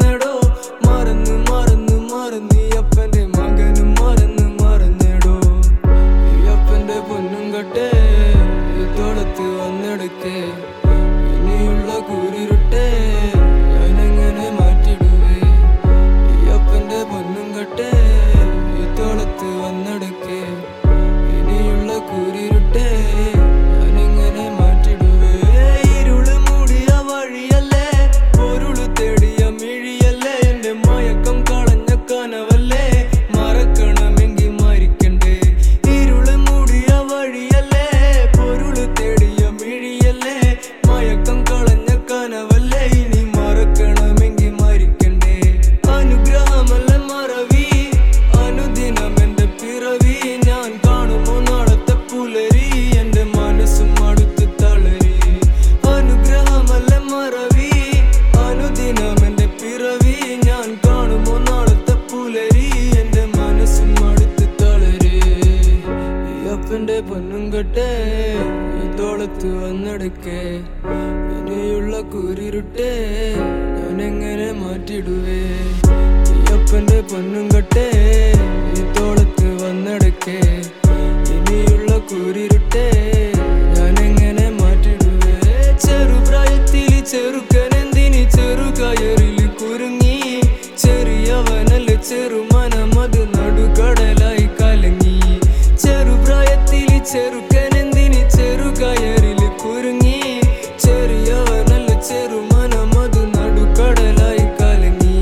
മറന്നെടോ മറന്ന് മറന്ന് മറന്ന് ഈ അപ്പന്റെ മകനും മറന്ന് മറന്നെടോ ഈ അപ്പന്റെ പൊന്നും കെട്ടേ തോളത്ത് വന്നെടുക്കേ ഇനിയുള്ള കൂരിരുട്ടേ ഞാനെങ്ങനെ മാറ്റിടുവേ ഈ അപ്പന്റെ പൊന്നും കെട്ടേ തോളത്ത് വന്നെടുക്കേ ഇനിയുള്ള കൂരിരുട്ടേ ഞാനെങ്ങനെ മാറ്റിടുവേ ഇരുള് മൂടിയ വഴിയല്ലേ പൊരുള് തേടിയ മിഴിയല്ലേ എന്റെ മയക്കം കളഞ്ഞ കനവല്ലേ മറക്കണമെങ്കിൽ മരിക്കണ്ടേ ഇരുള് മൂടിയ വഴിയല്ലേ പൊരുള് തേടിയ മിഴിയല്ലേ മയക്കം കളഞ്ഞ കനവല്ലേ ഇനി മറക്കണമെങ്കിൽ മരിക്കണ്ടേ അനുഗ്രഹമല്ല മറവി അനുദിനം എന്റെ പിറവി ഞാൻ കാണുമോ നാളത്തെ പുലരി എന്റെ മനസ്സും അടുത്ത് തളരി അനുഗ്രഹമല്ല മറവി അനുദിനം എന്റെ പിറവി ഞാൻ കാണുമോ നാളത്തെ പുലരി എന്റെ മനസ്സും അടുത്ത് തളരി ഈ അപ്പന്റെ പൊന്നും കെട്ടേ ഈ തോളത്ത് വന്നെടുക്കേ ഇനിയുള്ള കൂരിരുട്ടേ ഞാനെങ്ങനെ മാറ്റിടുവേ ഈ അപ്പന്റെ പൊന്നും കെട്ടേ ഈ തോളത്ത് വന്നെടുക്കേ ഇനിയുള്ള കൂരിരുട്ടേ ഞാനെങ്ങനെ മാറ്റിടുവേ ചെറുപ്രായത്തില് ചെറുക്കനെന്തിന് ചെറുകയറില് കുരുങ്ങി ചെറിയവനല്ല ചെറുമനമത് നടുകടലായി കലങ്ങി ചെറുപ്രായത്തില് ചെറുക്കനെന്തിന് ചെറുകയറില് കുരുങ്ങി ചെറിയവനല്ല ചെറുമനമത് നടുകടലായി കലങ്ങി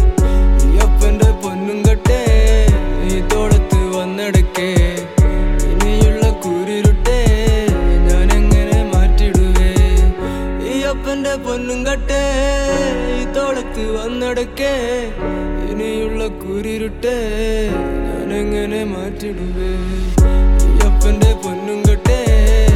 ഈ അപ്പന്റെ പൊന്നും കെട്ടേ ഈ തോളത്ത് വന്നെടുക്കേ ഇനിയുള്ള കൂരിരുട്ടേ ഞാനെങ്ങനെ മാറ്റിടുവേ ഈ അപ്പന്റെ പൊന്നും കെട്ടേ ഈ തോളത്ത് വന്നെടുക്കേ ഇനിയുള്ള കൂരിരുട്ടേ ഞാനെങ്ങനെ മാറ്റിടുവേ ഈ അപ്പന്റെ പൊന്നും കെട്ടേ